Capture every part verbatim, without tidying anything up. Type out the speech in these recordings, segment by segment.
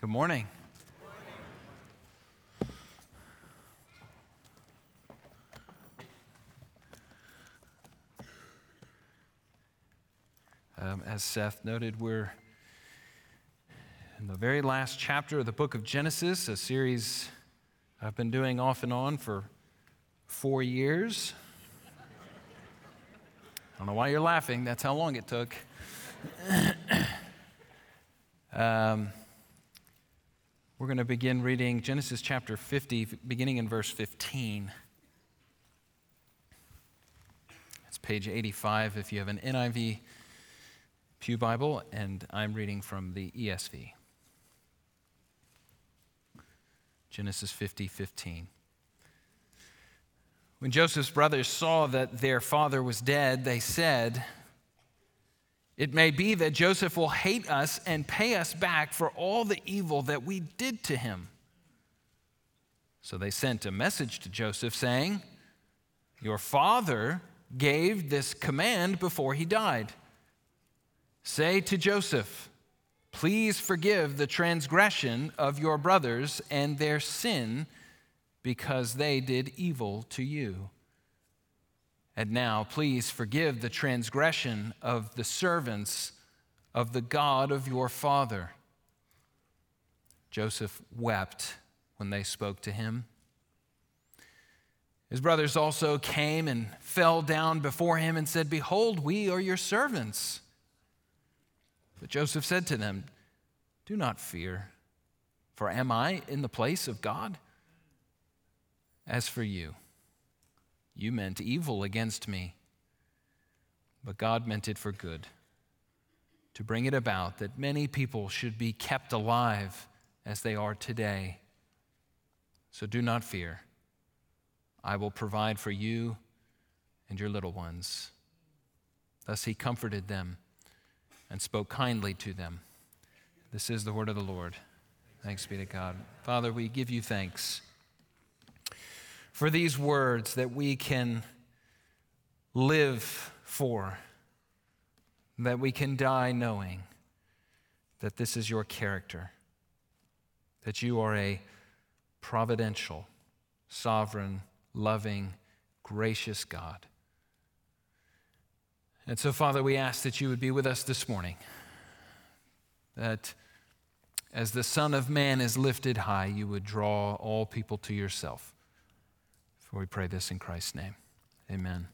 Good morning. Um, as Seth noted, we're in the very last chapter of the book of Genesis, a series I've been doing off and on for four years. I don't know why you're laughing. That's how long it took. um, we're going to begin reading Genesis chapter fifty, beginning in verse fifteen. It's page eighty-five if you have an N I V Pew Bible, and I'm reading from the E S V. Genesis fifty, fifteen. When Joseph's brothers saw that their father was dead, they said, "It may be that Joseph will hate us and pay us back for all the evil that we did to him." So they sent a message to Joseph saying, "Your father gave this command before he died. Say to Joseph, 'Please forgive the transgression of your brothers and their sin, because they did evil to you. And now please forgive the transgression of the servants of the God of your father.'" Joseph wept when they spoke to him. His brothers also came and fell down before him and said, "Behold, we are your servants." But Joseph said to them, "Do not fear, for am I in the place of God? As for you, you meant evil against me, but God meant it for good, to bring it about that many people should be kept alive as they are today. So do not fear. I will provide for you and your little ones." Thus he comforted them and spoke kindly to them. This is the word of the Lord. Thanks be to God. Father, we give you thanks for these words that we can live for, that we can die knowing that this is your character, that you are a providential, sovereign, loving, gracious God. And so, Father, we ask that you would be with us this morning, that as the Son of Man is lifted high, you would draw all people to yourself. For we pray this in Christ's name. Amen.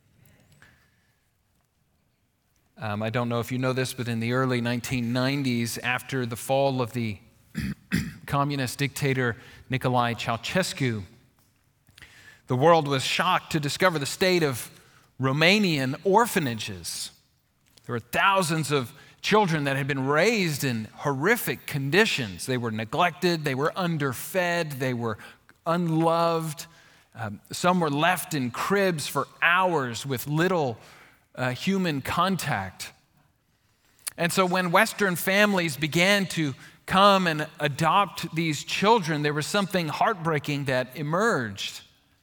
Um, I don't know if you know this, but in the early nineteen nineties, after the fall of the communist dictator Nicolae Ceausescu, the world was shocked to discover the state of Romanian orphanages. There were thousands of children that had been raised in horrific conditions. They were neglected, they were underfed, they were unloved. Um, some were left in cribs for hours with little uh, human contact. And so when Western families began to come and adopt these children, there was something heartbreaking that emerged.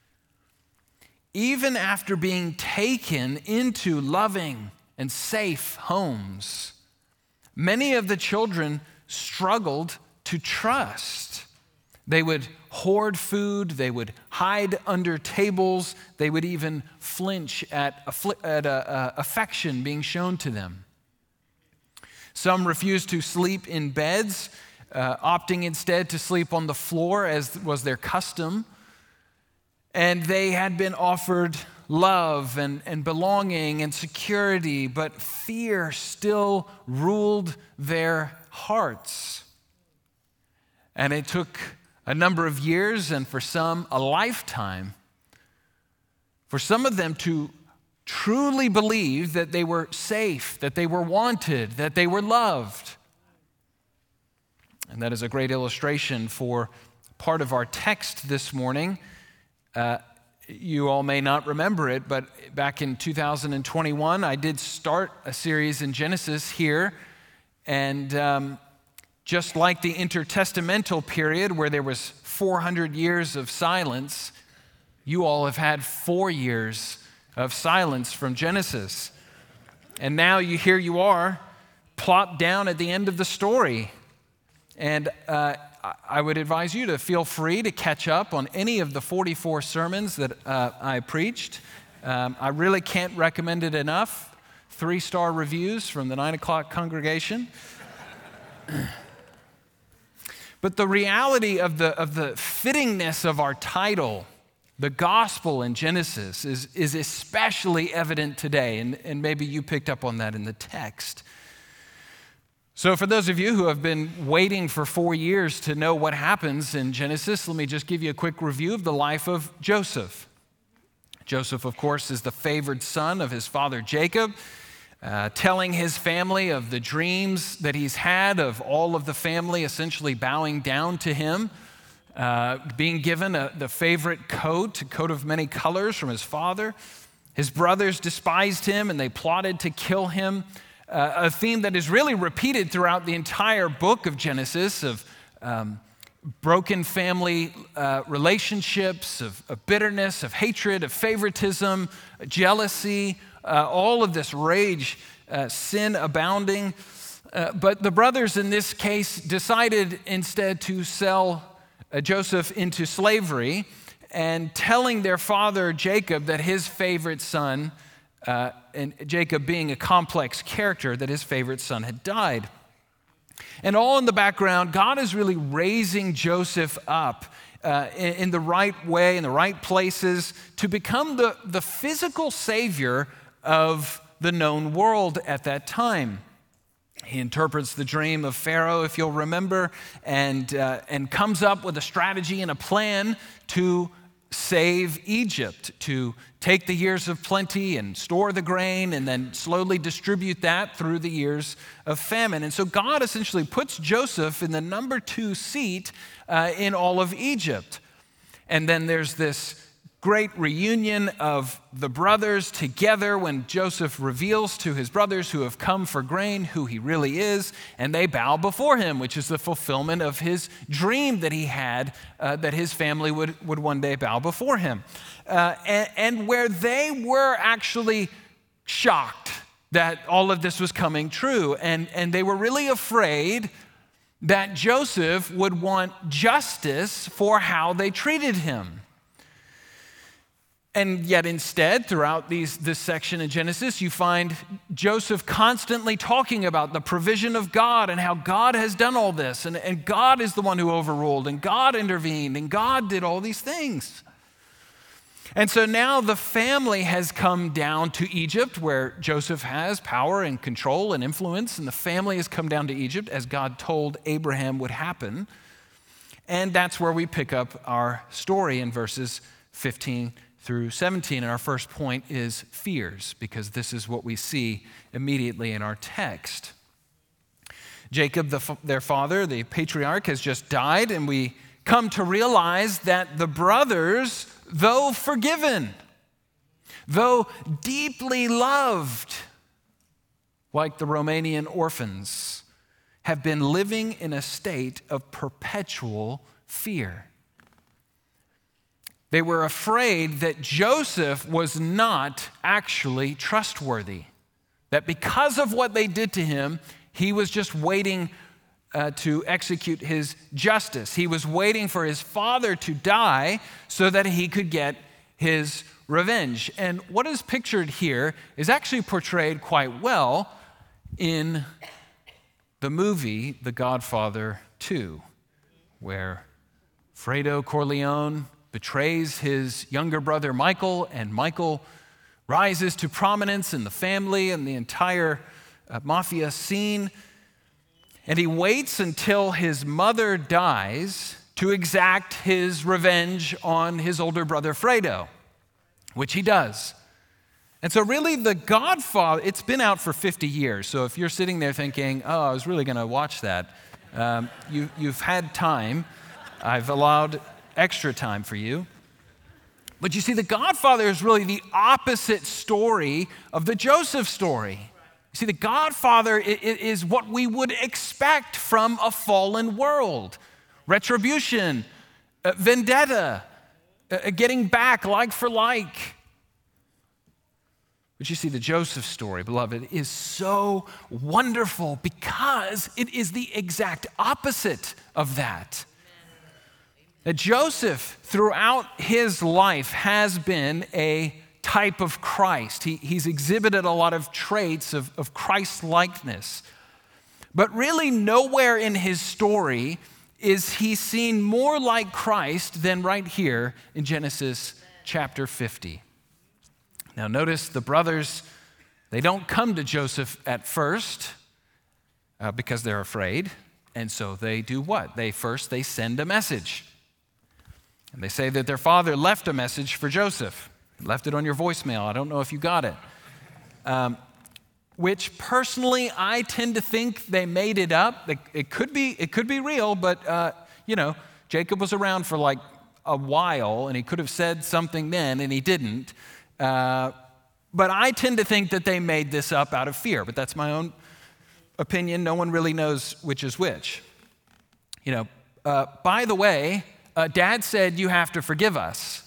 Even after being taken into loving and safe homes, many of the children struggled to trust. They would hoard food, they would hide under tables, they would even flinch at, affli- at a, a affection being shown to them. Some refused to sleep in beds, uh, opting instead to sleep on the floor as was their custom. And they had been offered love and, and belonging and security, but fear still ruled their hearts. And it took a number of years, and for some, a lifetime, for some of them to truly believe that they were safe, that they were wanted, that they were loved. And that is a great illustration for part of our text this morning. Uh, you all may not remember it, but back in two thousand twenty-one, I did start a series in Genesis here, and um, just like the intertestamental period where there was four hundred years of silence, you all have had four years of silence from Genesis. And now you here you are, plopped down at the end of the story. And uh, I would advise you to feel free to catch up on any of the forty-four sermons that uh, I preached. Um, I really can't recommend it enough. Three-star reviews from the nine o'clock congregation. But the reality of the, of the fittingness of our title, the gospel in Genesis, is, is especially evident today, and, and maybe you picked up on that in the text. So for those of you who have been waiting for four years to know what happens in Genesis, let me just give you a quick review of the life of Joseph. Joseph, of course, is the favored son of his father Jacob, uh, telling his family of the dreams that he's had of all of the family essentially bowing down to him, uh, being given a, the favorite coat, a coat of many colors from his father. His brothers despised him and they plotted to kill him. Uh, a theme that is really repeated throughout the entire book of Genesis, of um, broken family uh, relationships, of, of bitterness, of hatred, of favoritism, jealousy, uh, all of this rage, uh, sin abounding. Uh, but the brothers in this case decided instead to sell uh, Joseph into slavery, and telling their father Jacob that his favorite son, Uh, and Jacob being a complex character, that his favorite son had died. And all in the background, God is really raising Joseph up uh, in, in the right way, in the right places, to become the, the physical savior of the known world at that time. He interprets the dream of Pharaoh, if you'll remember, and, uh, and comes up with a strategy and a plan to save Egypt, to take the years of plenty and store the grain and then slowly distribute that through the years of famine. And so God essentially puts Joseph in the number two seat uh, in all of Egypt. And then there's this great reunion of the brothers together when Joseph reveals to his brothers who have come for grain who he really is, and they bow before him, which is the fulfillment of his dream that he had, uh, that his family would, would one day bow before him. Uh, and, and where they were actually shocked that all of this was coming true, and, and they were really afraid that Joseph would want justice for how they treated him. And yet instead, throughout these, this section in Genesis, you find Joseph constantly talking about the provision of God and how God has done all this, and, and God is the one who overruled, and God intervened, and God did all these things. And so now the family has come down to Egypt, where Joseph has power and control and influence, and the family has come down to Egypt as God told Abraham would happen. And that's where we pick up our story in verses fifteen through seventeen. And our first point is fears, because this is what we see immediately in our text. Jacob, the, their father, the patriarch, has just died, and we come to realize that the brothers, though forgiven, though deeply loved, like the Romanian orphans, have been living in a state of perpetual fear. They were afraid that Joseph was not actually trustworthy, that because of what they did to him, he was just waiting uh, to execute his justice. He was waiting for his father to die so that he could get his revenge. And what is pictured here is actually portrayed quite well in the movie The Godfather two, where Fredo Corleone betrays his younger brother Michael, and Michael rises to prominence in the family and the entire uh, mafia scene. And he waits until his mother dies to exact his revenge on his older brother Fredo, which he does. And so really the Godfather, it's been out for fifty years. So if you're sitting there thinking, oh, I was really going to watch that, um, you, you've had time. I've allowed extra time for you. But you see, The Godfather is really the opposite story of the Joseph story. You see, The Godfather is what we would expect from a fallen world. Retribution, uh, vendetta, uh, getting back like for like. But you see, the Joseph story, beloved, is so wonderful because it is the exact opposite of that. That Joseph, throughout his life, has been a type of Christ. He, he's exhibited a lot of traits of, of Christ-likeness. But really nowhere in his story is he seen more like Christ than right here in Genesis chapter fifty. Now notice the brothers, they don't come to Joseph at first uh, because they're afraid. And so they do what? They first, they send a message. And they say that their father left a message for Joseph. He left it on your voicemail. I don't know if you got it. Um, which personally, I tend to think they made it up. It could be, it could be real, but uh, you know, Jacob was around for like a while, and he could have said something then, and he didn't. Uh, but I tend to think that they made this up out of fear, but that's my own opinion. No one really knows which is which. You know, uh, by the way, uh, Dad said you have to forgive us.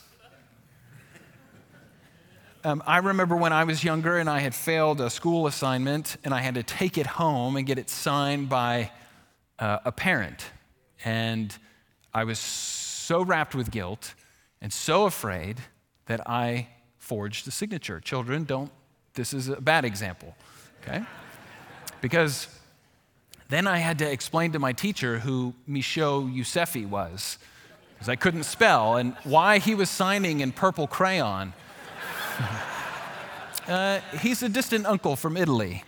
Um, I remember when I was younger and I had failed a school assignment and I had to take it home and get it signed by uh, a parent. And I was so wrapped with guilt and so afraid that I forged the signature. Children, don't, this is a bad example, okay? Because then I had to explain to my teacher who Michaud Yousefi was, because I couldn't spell, and why he was signing in purple crayon. uh, he's a distant uncle from Italy.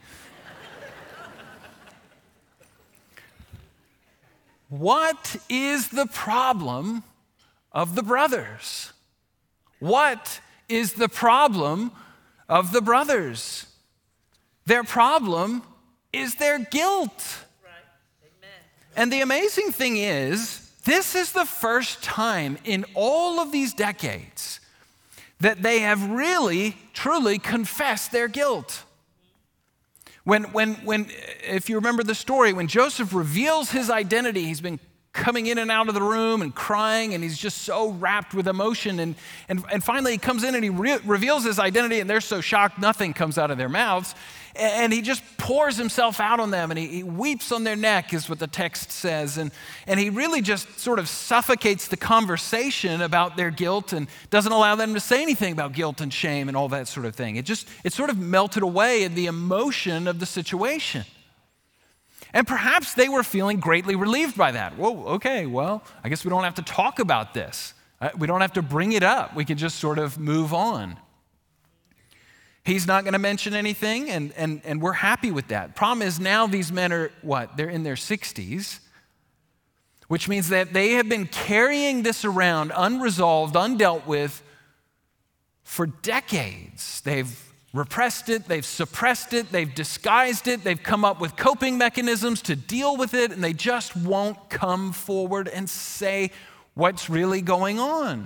What is the problem of the brothers? What is the problem of the brothers? Their problem is their guilt. Right. Amen. And the amazing thing is, this is the first time in all of these decades that they have really, truly confessed their guilt. When, when, when, if you remember the story, when Joseph reveals his identity, he's been coming in and out of the room and crying, and he's just so wrapped with emotion. And, and, and finally he comes in and he re- reveals his identity, and they're so shocked nothing comes out of their mouths. And, and he just pours himself out on them, and he, he weeps on their neck, is what the text says. And, and he really just sort of suffocates the conversation about their guilt and doesn't allow them to say anything about guilt and shame and all that sort of thing. It just, it sort of melted away in the emotion of the situation. And perhaps they were feeling greatly relieved by that. Whoa, okay, well, I guess we don't have to talk about this. We don't have to bring it up. We can just sort of move on. He's not going to mention anything, and, and, and we're happy with that. Problem is now these men are, what, they're in their sixties, which means that they have been carrying this around unresolved, undealt with for decades. They've repressed it, they've suppressed it, they've disguised it, they've come up with coping mechanisms to deal with it, and they just won't come forward and say what's really going on.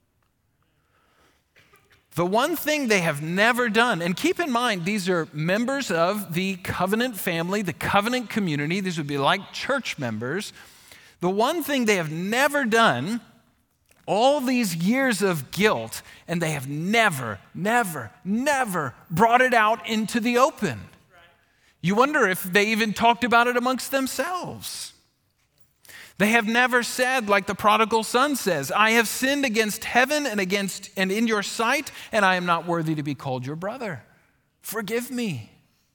The one thing they have never done, and keep in mind, these are members of the covenant family, the covenant community, these would be like church members. The one thing they have never done, all these years of guilt, and they have never, never, never brought it out into the open. You wonder if they even talked about it amongst themselves. They have never said, like the prodigal son says, I have sinned against heaven and against and in your sight, and I am not worthy to be called your brother. Forgive me.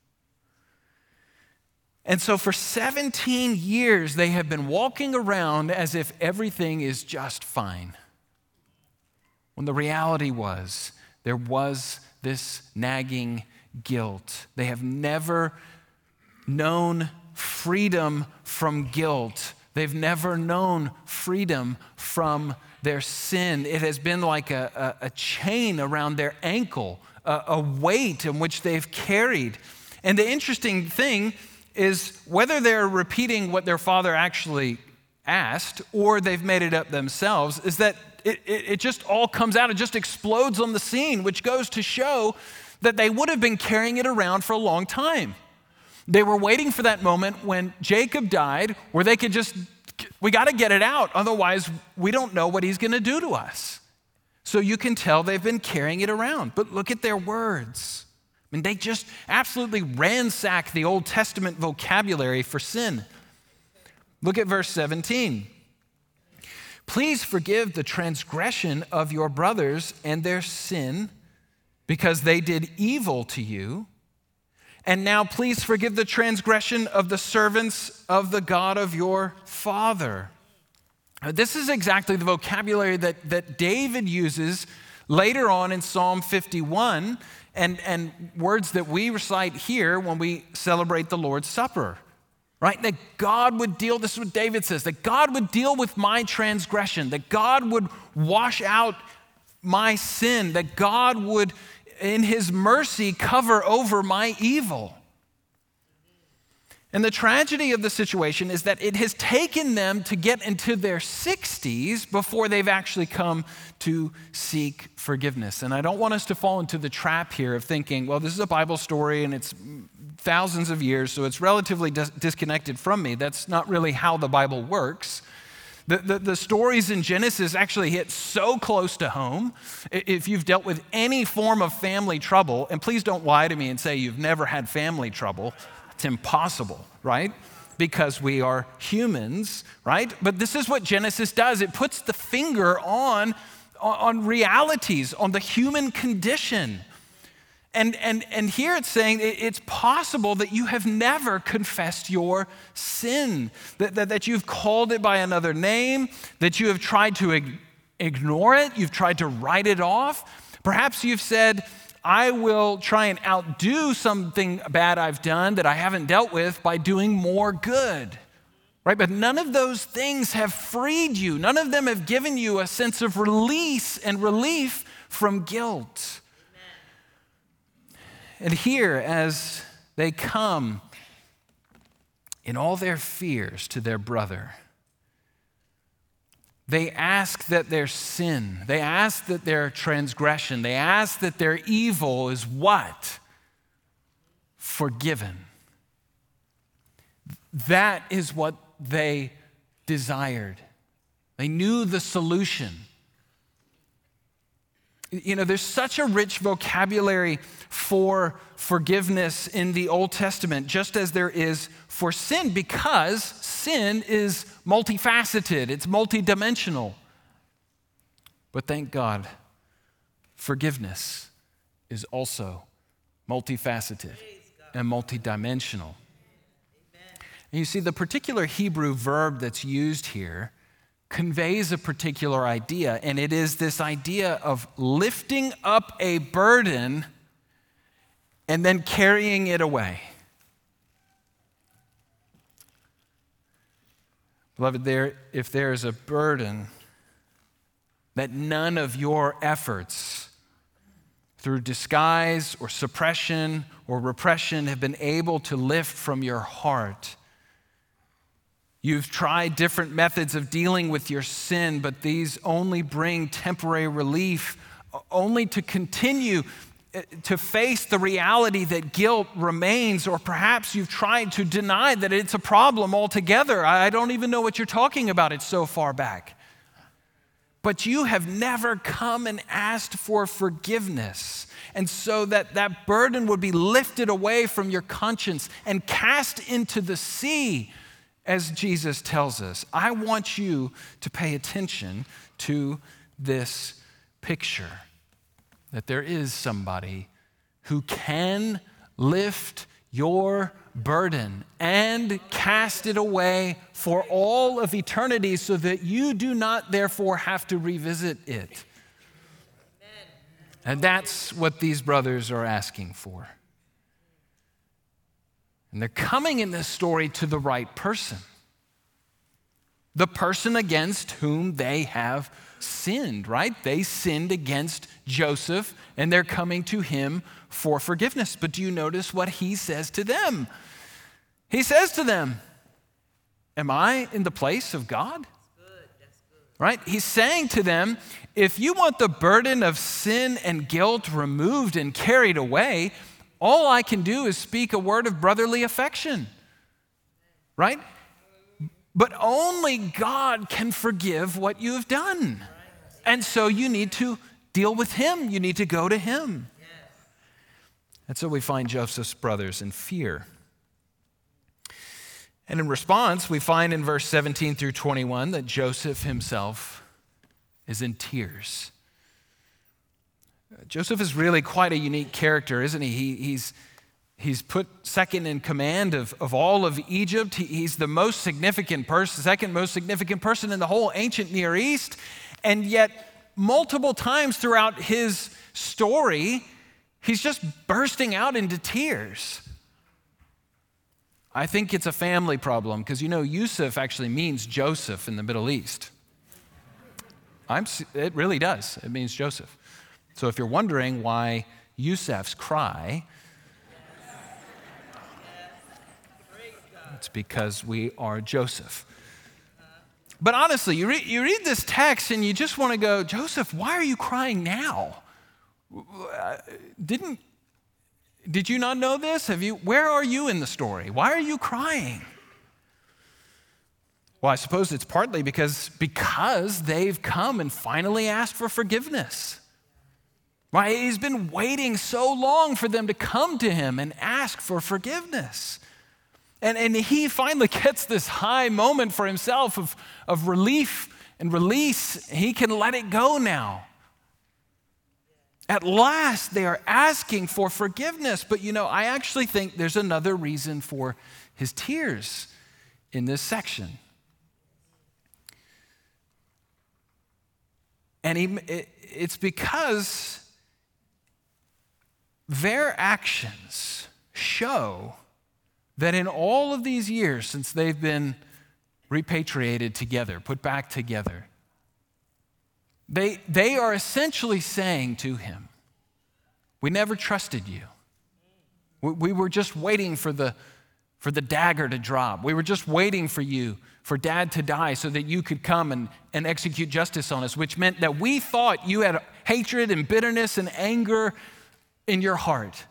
And so for seventeen years, they have been walking around as if everything is just fine. When the reality was, there was this nagging guilt. They have never known freedom from guilt. They've never known freedom from their sin. It has been like a, a, a chain around their ankle, a, a weight in which they've carried. And the interesting thing is whether they're repeating what their father actually asked or they've made it up themselves, is that it, it, it just all comes out, it just explodes on the scene, which goes to show that they would have been carrying it around for a long time. They were waiting for that moment when Jacob died where they could just, we got to get it out, otherwise we don't know what he's going to do to us. So you can tell they've been carrying it around. But look at their words. mean, they just absolutely ransack the Old Testament vocabulary for sin. Look at verse seventeen. Please forgive the transgression of your brothers and their sin, because they did evil to you. And now please forgive the transgression of the servants of the God of your father. This is exactly the vocabulary that, that David uses later on in Psalm fifty-one, and, and words that we recite here when we celebrate the Lord's Supper. Right? That God would deal, this is what David says, that God would deal with my transgression, that God would wash out my sin, that God would, in his mercy, cover over my evil. And the tragedy of the situation is that it has taken them to get into their sixties before they've actually come to seek forgiveness. And I don't want us to fall into the trap here of thinking, well, this is a Bible story and it's thousands of years, so it's relatively dis- disconnected from me. That's not really how the Bible works. The, the, the stories in Genesis actually hit so close to home. If you've dealt with any form of family trouble, and please don't lie to me and say you've never had family trouble. It's impossible, right? Because we are humans, right? But this is what Genesis does. It puts the finger on, on realities, on the human condition. And, and, and here it's saying it's possible that you have never confessed your sin, that, that, that you've called it by another name, that you have tried to ig- ignore it, you've tried to write it off. Perhaps you've said, I will try and outdo something bad I've done that I haven't dealt with by doing more good. Right? But none of those things have freed you. None of them have given you a sense of release and relief from guilt. And here, as they come in all their fears to their brother, they ask that their sin, they ask that their transgression, they ask that their evil is what? Forgiven. That is what they desired. They knew the solution. You know, there's such a rich vocabulary for forgiveness in the Old Testament, just as there is for sin, because sin is multifaceted, it's multidimensional. But thank God, forgiveness is also multifaceted and multidimensional. And you see, the particular Hebrew verb that's used here conveys a particular idea, and it is this idea of lifting up a burden and then carrying it away. Beloved, there, if there is a burden that none of your efforts through disguise or suppression or repression have been able to lift from your heart, you've tried different methods of dealing with your sin, but these only bring temporary relief, only to continue to face the reality that guilt remains, or perhaps you've tried to deny that it's a problem altogether. I don't even know what you're talking about. It's so far back. But you have never come and asked for forgiveness. And so that that burden would be lifted away from your conscience and cast into the sea, as Jesus tells us. I want you to pay attention to this picture, that there is somebody who can lift your burden and cast it away for all of eternity so that you do not therefore have to revisit it. And that's what these brothers are asking for. And they're coming in this story to the right person, the person against whom they have sinned, right? They sinned against Joseph, and they're coming to him for forgiveness. But do you notice what he says to them? He says to them, am I in the place of God? That's good. That's good. Right? He's saying to them, if you want the burden of sin and guilt removed and carried away, all I can do is speak a word of brotherly affection, right? But only God can forgive what you have done. And so you need to deal with him. You need to go to him. And so we find Joseph's brothers in fear. And in response, we find in verse seventeen through twenty-one that Joseph himself is in tears. Joseph is really quite a unique character, isn't he? he he's, he's put second in command of, of all of Egypt. He, he's the most significant person, second most significant person in the whole ancient Near East. And yet, multiple times throughout his story, he's just bursting out into tears. I think it's a family problem because, you know, Yusuf actually means Joseph in the Middle East. I'm, it really does. It means Joseph. So if you're wondering why Yusufs cry, it's because we are Joseph. But honestly, you read, you read this text and you just want to go, Joseph, why are you crying now? Didn't, did you not know this? Have you, where are you in the story? Why are you crying? Well, I suppose it's partly because, because they've come and finally asked for forgiveness. Right? He's been waiting so long for them to come to him and ask for forgiveness. And, and he finally gets this high moment for himself of, of relief and release. He can let it go now. At last, they are asking for forgiveness. But you know, I actually think there's another reason for his tears in this section. And he, it, it's because their actions show that in all of these years since they've been repatriated together, put back together, they, they are essentially saying to him, we never trusted you. We, we were just waiting for the, for the dagger to drop. We were just waiting for you, for Dad to die so that you could come and, and execute justice on us, which meant that we thought you had hatred and bitterness and anger in your heart.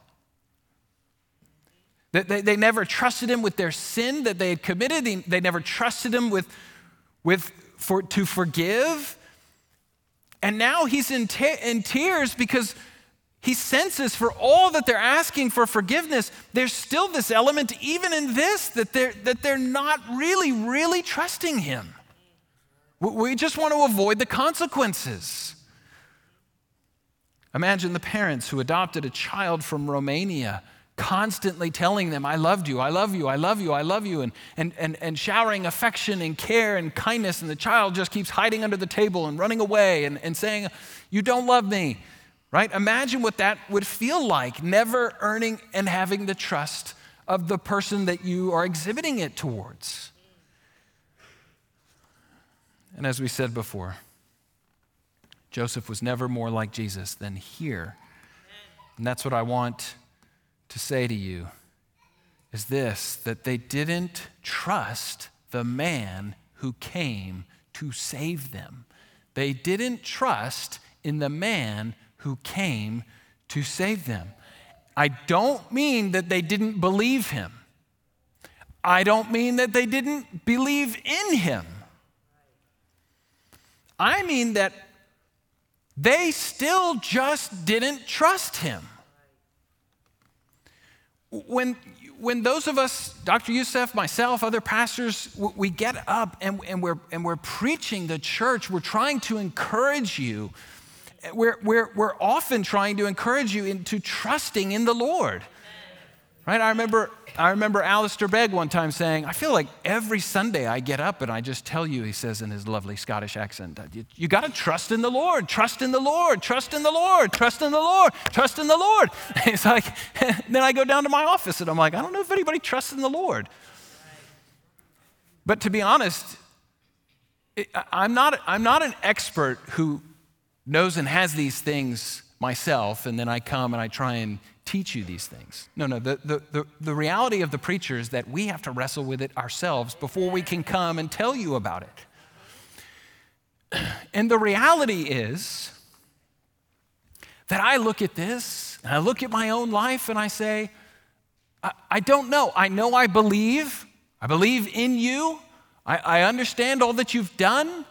That they, they never trusted him with their sin that they had committed. They, they never trusted him with, with for, to forgive. And now he's in, te- in tears because he senses for all that they're asking for forgiveness, there's still this element, even in this, that they're, that they're not really, really trusting him. We just want to avoid the consequences. Imagine the parents who adopted a child from Romania constantly telling them, I loved you, I love you, I love you, I love you, and, and, and, and showering affection and care and kindness, and the child just keeps hiding under the table and running away and, and saying, you don't love me, right? Imagine what that would feel like, never earning and having the trust of the person that you are exhibiting it towards. And as we said before, Joseph was never more like Jesus than here. And that's what I want to say to you, is this, that they didn't trust the man who came to save them. They didn't trust in the man who came to save them. I don't mean that they didn't believe him. I don't mean that they didn't believe in him. I mean that they still just didn't trust him. When, when those of us, Doctor Youssef, myself, other pastors, we get up and, and, we're, and we're preaching the church, we're trying to encourage you. We're, we're, we're often trying to encourage you into trusting in the Lord. Right? I remember, I remember Alistair Begg one time saying, I feel like every Sunday I get up and I just tell you, he says in his lovely Scottish accent, you, you got to trust in the Lord, trust in the Lord, trust in the Lord, trust in the Lord, trust in the Lord. And it's like, then I go down to my office and I'm like, I don't know if anybody trusts in the Lord. But to be honest, it, I'm not, I'm not an expert who knows and has these things myself, and then I come and I try and teach you these things. No, no, the, the, the, the reality of the preacher is that we have to wrestle with it ourselves before we can come and tell you about it. And the reality is that I look at this, and I look at my own life, and I say, I, I don't know. I know I believe. I believe in you. I, I understand all that you've done.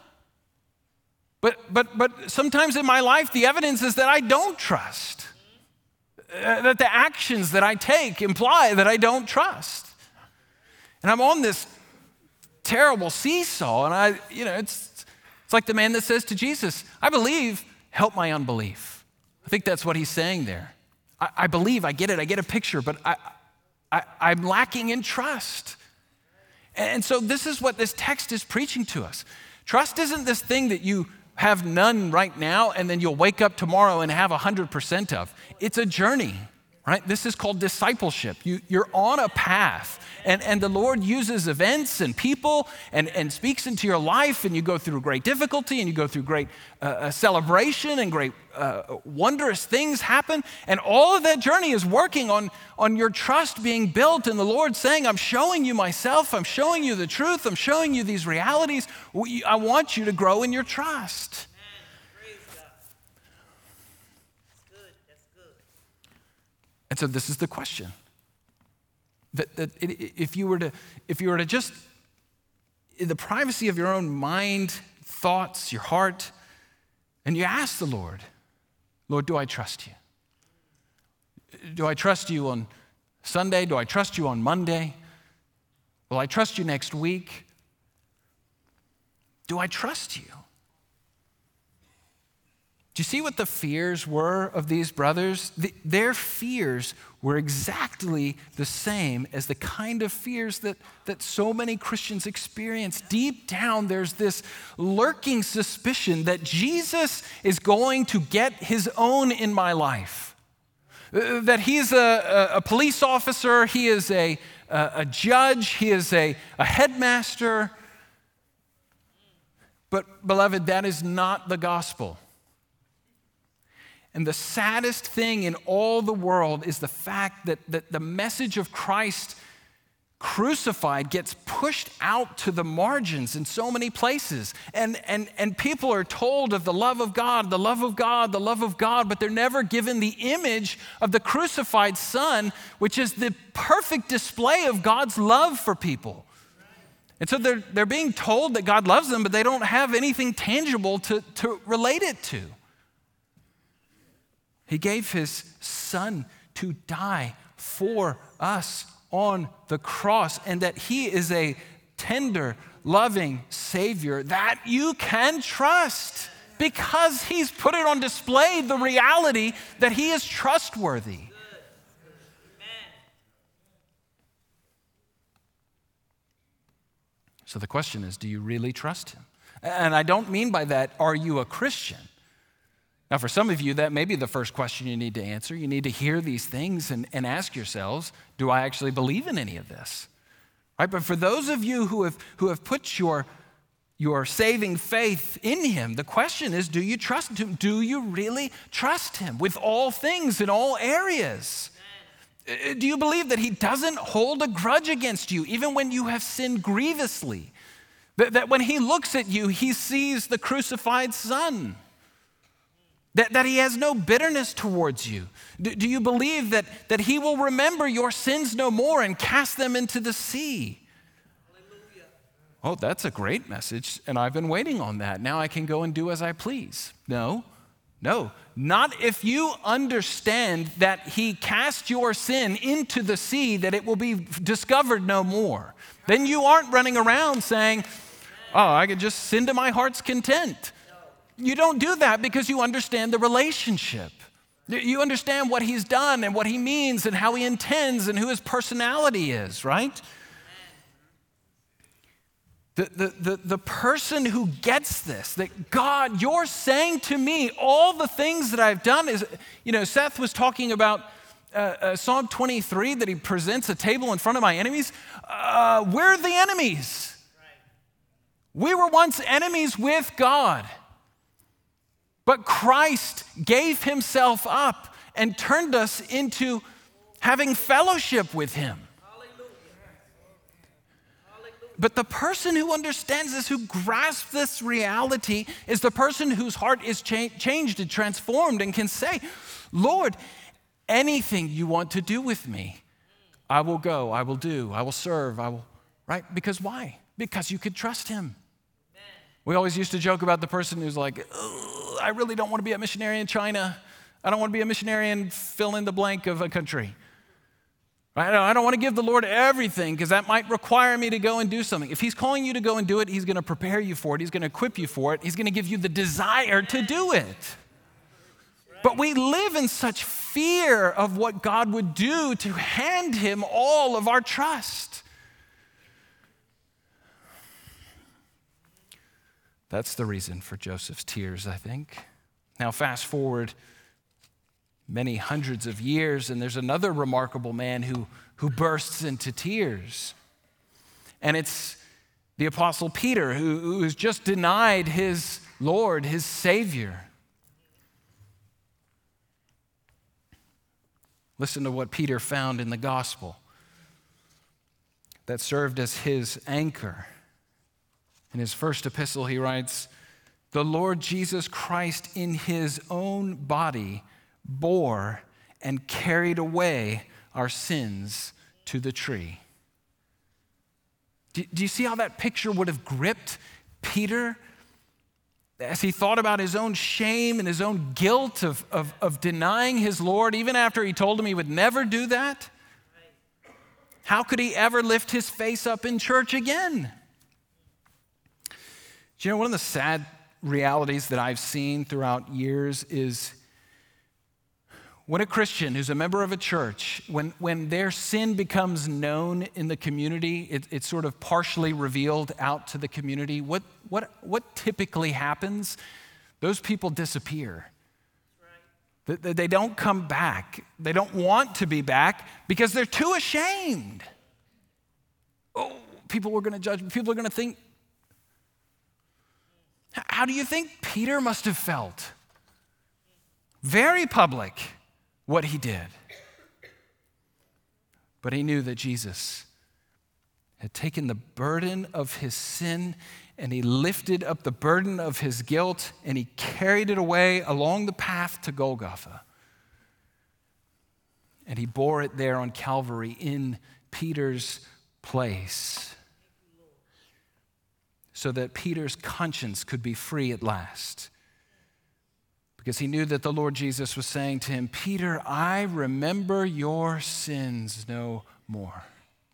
But, but, but sometimes in my life, the evidence is that I don't trust. uh, that the actions that I take imply that I don't trust. And I'm on this terrible seesaw, and I, you know, it's, it's like the man that says to Jesus, I believe, help my unbelief. I think that's what he's saying there. I, I believe, I get it, I get a picture, but I, I, I'm lacking in trust. And so this is what this text is preaching to us. Trust isn't this thing that you have none right now and then you'll wake up tomorrow and have one hundred percent of. It's a journey, right? This is called discipleship. You, you're on a path, and, and the Lord uses events and people and, and speaks into your life, and you go through great difficulty and you go through great uh, celebration and great uh, wondrous things happen. And all of that journey is working on, on your trust being built, and the Lord saying, I'm showing you myself, I'm showing you the truth, I'm showing you these realities. I want you to grow in your trust. And so this is the question. That, that if you were to, if you were to just, in the privacy of your own mind, thoughts, your heart, and you ask the Lord, Lord, do I trust you? Do I trust you on Sunday? Do I trust you on Monday? Will I trust you next week? Do I trust you? Do you see what the fears were of these brothers? The, their fears were exactly the same as the kind of fears that, that so many Christians experience. Deep down, there's this lurking suspicion that Jesus is going to get his own in my life. Uh, that he's a, a, a police officer, he is a, a, a judge, he is a, a headmaster. But, beloved, that is not the gospel. And the saddest thing in all the world is the fact that, that the message of Christ crucified gets pushed out to the margins in so many places. And, and, and people are told of the love of God, the love of God, the love of God, but they're never given the image of the crucified Son, which is the perfect display of God's love for people. And so they're, they're being told that God loves them, but they don't have anything tangible to, to relate it to. He gave his Son to die for us on the cross, and that he is a tender, loving Savior that you can trust because he's put it on display, the reality that he is trustworthy. So the question is, do you really trust him? And I don't mean by that, are you a Christian? Now, for some of you, that may be the first question you need to answer. You need to hear these things and, and ask yourselves, do I actually believe in any of this? Right? But for those of you who have, who have put your, your saving faith in him, the question is, do you trust him? Do you really trust him with all things in all areas? Do you believe that he doesn't hold a grudge against you, even when you have sinned grievously? That, that when he looks at you, he sees the crucified Son? That, that he has no bitterness towards you? Do, do you believe that, that he will remember your sins no more and cast them into the sea? Hallelujah. Oh, that's a great message, and I've been waiting on that. Now I can go and do as I please. No, no, not if you understand that he cast your sin into the sea, that it will be discovered no more. Then you aren't running around saying, oh, I can just sin to my heart's content. You don't do that because you understand the relationship. You understand what he's done and what he means and how he intends and who his personality is, right? The, the, the, the person who gets this, that God, you're saying to me all the things that I've done is, you know, Seth was talking about uh, uh, Psalm twenty-three, that he presents a table in front of my enemies. Uh, we're the enemies. We were once enemies with God. But Christ gave himself up and turned us into having fellowship with him. Hallelujah. Hallelujah. But the person who understands this, who grasps this reality, is the person whose heart is cha- changed and transformed and can say, Lord, anything you want to do with me, I will go, I will do, I will serve, I will, right? Because why? Because you could trust him. We always used to joke about the person who's like, I really don't want to be a missionary in China. I don't want to be a missionary and fill in the blank of a country. I don't, I don't want to give the Lord everything because that might require me to go and do something. If he's calling you to go and do it, he's going to prepare you for it. He's going to equip you for it. He's going to give you the desire to do it. But we live in such fear of what God would do to hand him all of our trust. That's the reason for Joseph's tears, I think. Now, fast forward many hundreds of years, and there's another remarkable man who, who bursts into tears. And it's the Apostle Peter, who, who has just denied his Lord, his Savior. Listen to what Peter found in the gospel that served as his anchor. In his first epistle, he writes, "The Lord Jesus Christ in his own body bore and carried away our sins to the tree." Do, do you see how that picture would have gripped Peter as he thought about his own shame and his own guilt of, of, of denying his Lord, even after he told him he would never do that? How could he ever lift his face up in church again? Do you know, one of the sad realities that I've seen throughout years is when a Christian who's a member of a church, when, when their sin becomes known in the community, it, it's sort of partially revealed out to the community, what, what, what typically happens? Those people disappear. Right. They, they don't come back. They don't want to be back because they're too ashamed. Oh, people are going to judge me. People are going to think. How do you think Peter must have felt? Very public. What he did. But he knew that Jesus had taken the burden of his sin and he lifted up the burden of his guilt and he carried it away along the path to Golgotha. And he bore it there on Calvary in Peter's place so that Peter's conscience could be free at last. Because he knew that the Lord Jesus was saying to him, "Peter, I remember your sins no more."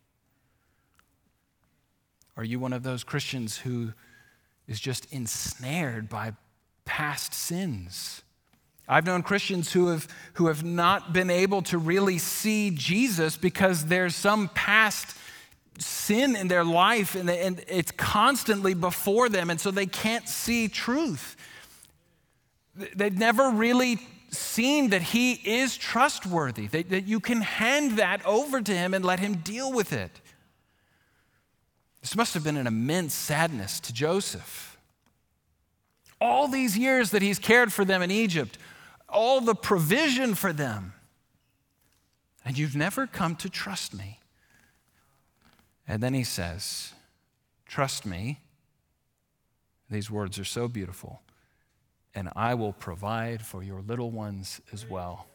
Are you one of those Christians who is just ensnared by past sins? I've known Christians who have, who have not been able to really see Jesus because there's some past sin in their life and, they, and it's constantly before them, and so they can't see truth. They've never really seen that he is trustworthy, that, that you can hand that over to him and let him deal with it. This must have been an immense sadness to Joseph. All these years that he's cared for them in Egypt, all the provision for them, and you've never come to trust me. And then he says, "Trust me." These words are so beautiful. "And I will provide for your little ones as well."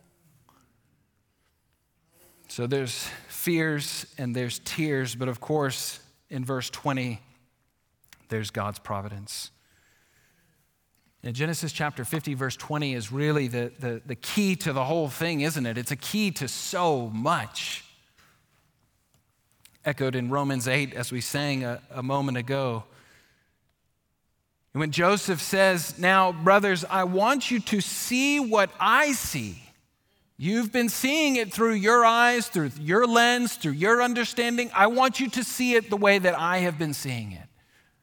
So there's fears and there's tears, but of course, in verse twenty, there's God's providence. In Genesis chapter fifty, verse twenty is really the, the, the key to the whole thing, isn't it? It's a key to so much. Echoed in Romans eight, as we sang a, a moment ago. And when Joseph says, "Now, brothers, I want you to see what I see." You've been seeing it through your eyes, through your lens, through your understanding. I want you to see it the way that I have been seeing it.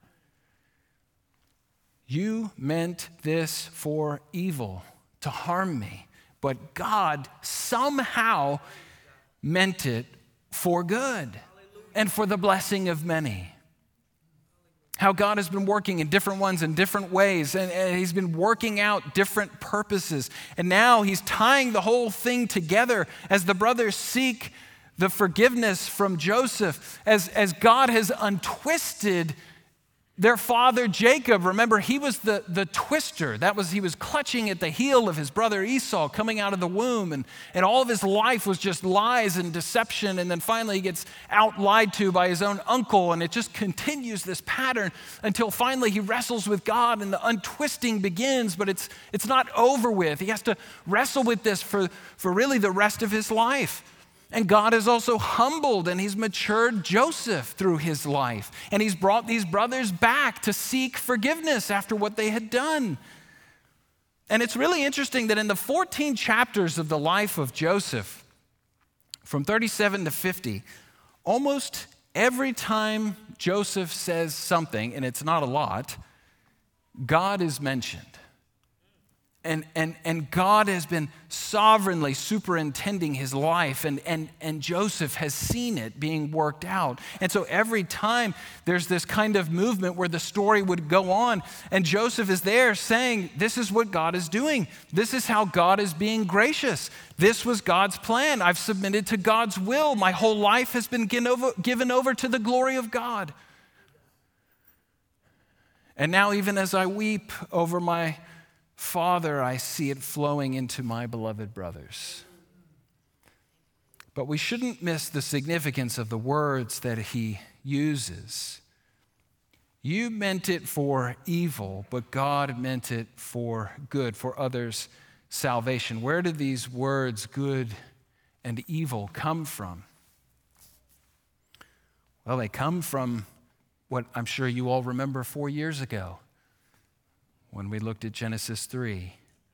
You meant this for evil, to harm me, but God somehow meant it for good and for the blessing of many. How God has been working in different ones in different ways, and, and he's been working out different purposes. And now he's tying the whole thing together as the brothers seek the forgiveness from Joseph, as, as God has untwisted their father Jacob, remember, he was the, the twister. That was, he was clutching at the heel of his brother Esau coming out of the womb. And, and all of his life was just lies and deception. And then finally he gets out lied to by his own uncle. And it just continues this pattern until finally he wrestles with God and the untwisting begins. But it's, it's not over with. He has to wrestle with this for, for really the rest of his life. And God has also humbled and he's matured Joseph through his life. And he's brought these brothers back to seek forgiveness after what they had done. And it's really interesting that in the fourteen chapters of the life of Joseph, from thirty-seven to fifty, almost every time Joseph says something, and it's not a lot, God is mentioned. And, and, and God has been sovereignly superintending his life, and, and, and Joseph has seen it being worked out. And so every time there's this kind of movement where the story would go on, and Joseph is there saying, this is what God is doing. This is how God is being gracious. This was God's plan. I've submitted to God's will. My whole life has been given over, given over to the glory of God. And now even as I weep over my Father, I see it flowing into my beloved brothers. But we shouldn't miss the significance of the words that he uses. You meant it for evil, but God meant it for good, for others' salvation. Where did these words, good and evil, come from? Well, they come from what I'm sure you all remember four years ago, when we looked at Genesis three.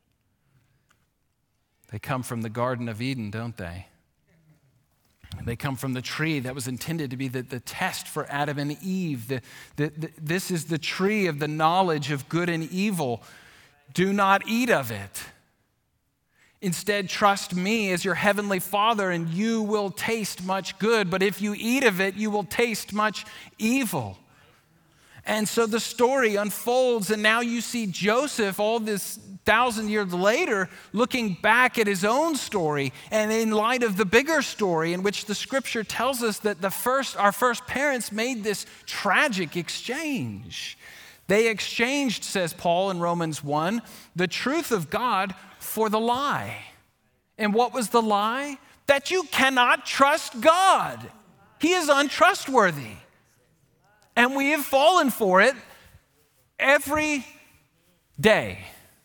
They come from the Garden of Eden, don't they? They come from the tree that was intended to be the, the test for Adam and Eve. The, the, the, this is the tree of the knowledge of good and evil. Do not eat of it. Instead, trust me as your heavenly Father, and you will taste much good. But if you eat of it, you will taste much evil. And so the story unfolds, and now you see Joseph, all this thousand years later, looking back at his own story, and in light of the bigger story in which the scripture tells us that the first, our first parents made this tragic exchange. They exchanged, says Paul in Romans one, the truth of God for the lie. And what was the lie? That you cannot trust God. He is untrustworthy. And we have fallen for it every day.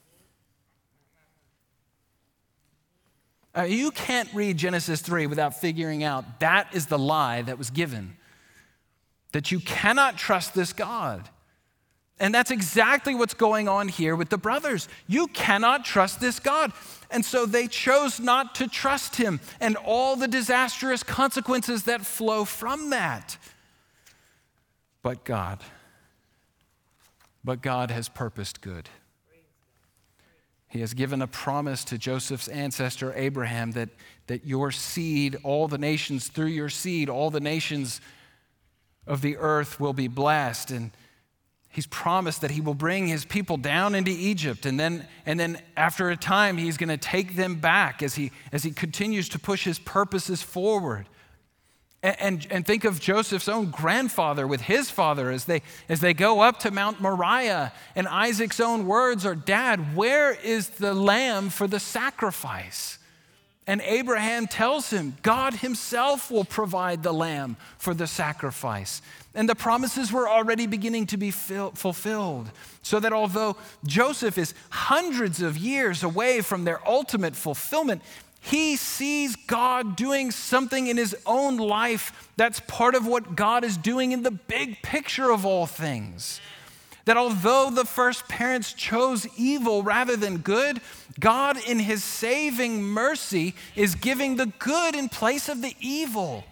Uh, you can't read Genesis three without figuring out that is the lie that was given. That you cannot trust this God. And that's exactly what's going on here with the brothers. You cannot trust this God. And so they chose not to trust him, and all the disastrous consequences that flow from that. But God, but God has purposed good. He has given a promise to Joseph's ancestor Abraham that, that your seed, all the nations through your seed, all the nations of the earth will be blessed. And he's promised that he will bring his people down into Egypt. And then, and then after a time, he's going to take them back as he, as he continues to push his purposes forward. And, and think of Joseph's own grandfather with his father as they, as they go up to Mount Moriah, and Isaac's own words are, Dad, where is the lamb for the sacrifice? And Abraham tells him, God himself will provide the lamb for the sacrifice. And the promises were already beginning to be fil- fulfilled. So that although Joseph is hundreds of years away from their ultimate fulfillment, he sees God doing something in his own life that's part of what God is doing in the big picture of all things. That although the first parents chose evil rather than good, God in his saving mercy is giving the good in place of the evil.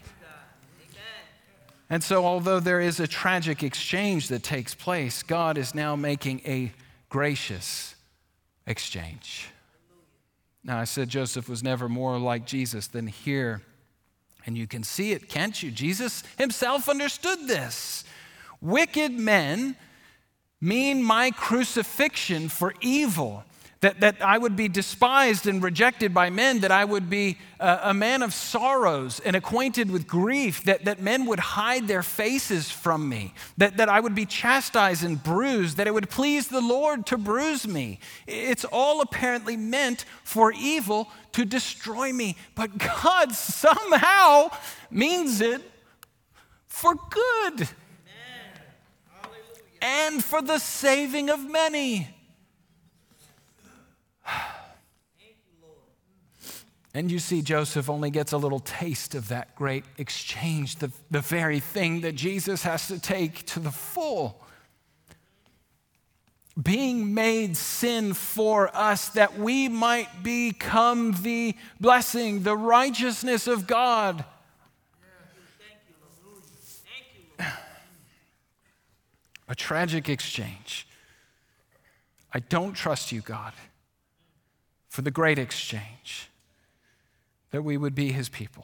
And so although there is a tragic exchange that takes place, God is now making a gracious exchange. Now, I said Joseph was never more like Jesus than here. And you can see it, can't you? Jesus himself understood this. Wicked men mean my crucifixion for evil. that, that I would be despised and rejected by men, that I would be a, a man of sorrows and acquainted with grief, that, that men would hide their faces from me, that, that I would be chastised and bruised, that it would please the Lord to bruise me. It's all apparently meant for evil to destroy me, but God somehow means it for good and for the saving of many. And you see, Joseph only gets a little taste of that great exchange, the, the very thing that Jesus has to take to the full. Being made sin for us, that we might become the blessing, the righteousness of God. A tragic exchange. I don't trust you, God, for the great exchange, that we would be his people.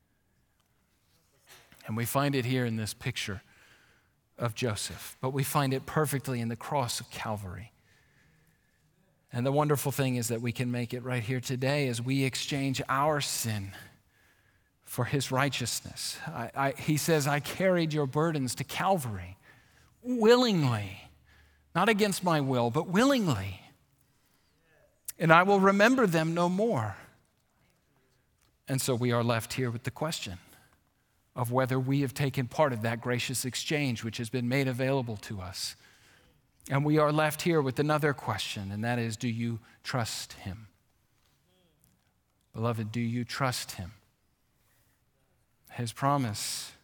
And we find it here in this picture of Joseph, but we find it perfectly in the cross of Calvary. And the wonderful thing is that we can make it right here today as we exchange our sin for his righteousness. I, I, he says, I carried your burdens to Calvary willingly, not against my will, but willingly. And I will remember them no more. And so we are left here with the question of whether we have taken part of that gracious exchange which has been made available to us. And we are left here with another question, and that is, do you trust him? Beloved, do you trust him? His promise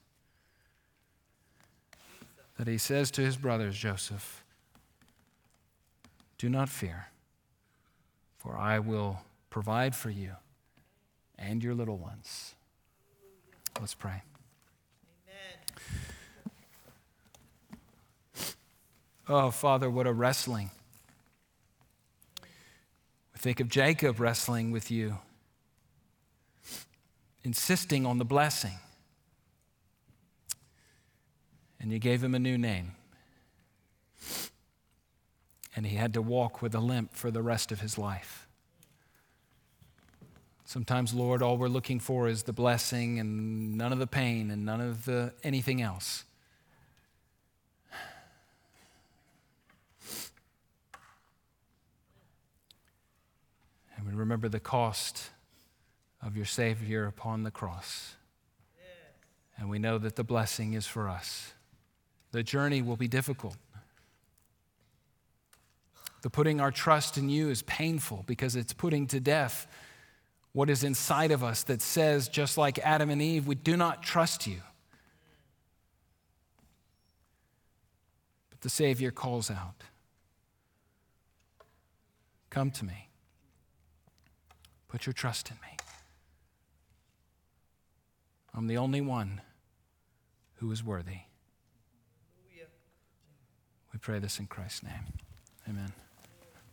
that he says to his brothers, Joseph, do not fear, for I will provide for you and your little ones. Let's pray. Amen. Oh, Father, what a wrestling. We think of Jacob wrestling with you, insisting on the blessing. And you gave him a new name. And he had to walk with a limp for the rest of his life. Sometimes, Lord, all we're looking for is the blessing and none of the pain and none of the anything else. And we remember the cost of your Savior upon the cross. And we know that the blessing is for us. The journey will be difficult. The putting our trust in you is painful because it's putting to death what is inside of us that says, just like Adam and Eve, we do not trust you. But the Savior calls out, come to me. Put your trust in me. I'm the only one who is worthy. We pray this in Christ's name. Amen.